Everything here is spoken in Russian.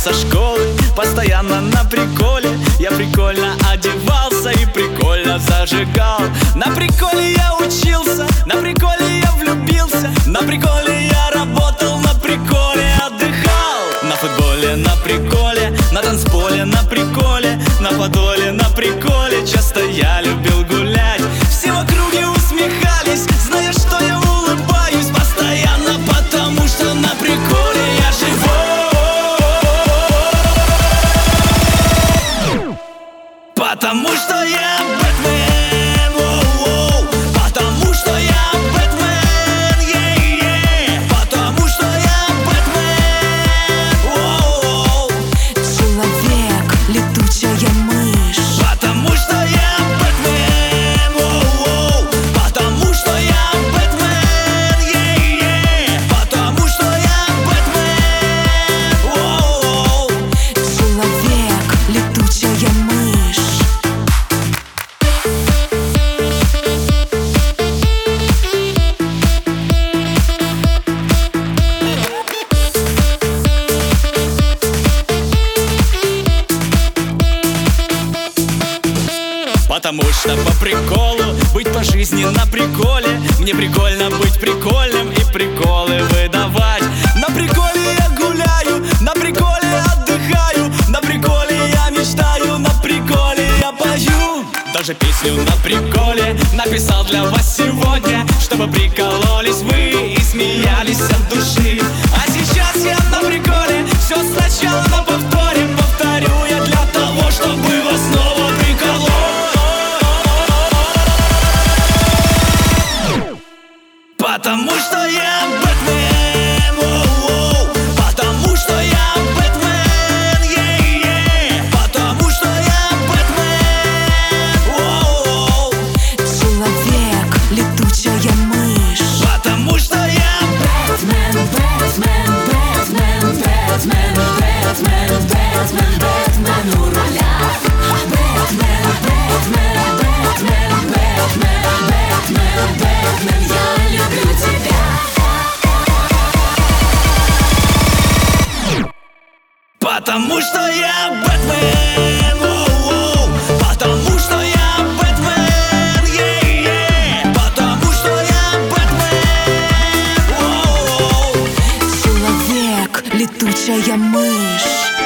со школы, постоянно на приколе. Я прикольно одевался и прикольно зажигал. На приколе я учился, на приколе я влюбился, на приколе я работал, на приколе отдыхал. На футболе, на приколе, на танцполе, на приколе, на подоле, на приколе. Часто я любил гулять, все в округе усмехались, зная, что я улыбаюсь постоянно, потому что на приколе я живу. Потому что я Бэтмен, воу-воу. Потому что я Бэтмен, е-е. Потому что я Бэтмен, воу-воу. Человек, летучая мышь. Потому что я Бэтмен, воу-воу. Потому что я Бэтмен, е-е. Потому что я Бэтмен, воу-воу. Человек, летучая мышь. Потому что по приколу быть по жизни на приколе. Мне прикольно быть прикольным и приколы выдавать. На приколе я гуляю, на приколе отдыхаю, на приколе я мечтаю, на приколе я пою. Даже песню на приколе написал для вас сегодня, чтобы прикололись вы и смеялись от души. А сейчас я на приколе, все сначала на повторе. Повторю я для того, чтобы вас снова приколоть. Потому что я Бэтмен, воу-воу. Потому что я Бэтмен, е-е. Потому что я Бэтмен, воу-воу. Человек, летучая мышь. Потому что я Бэтмен, Бэтмен, Бэтмен, Бэтмен, Бэтмен, Бэтмен, Бэтмен у руля. Бэтмен, Бэтмен, Бэтмен, Бэтмен, Бэтмен, Бэтмен, я люблю тебя. Потому что я Бэтмен, воу-воу. Потому что я Бэтмен, е-е. Потому что я Бэтмен, воу-воу. Человек, летучая мышь.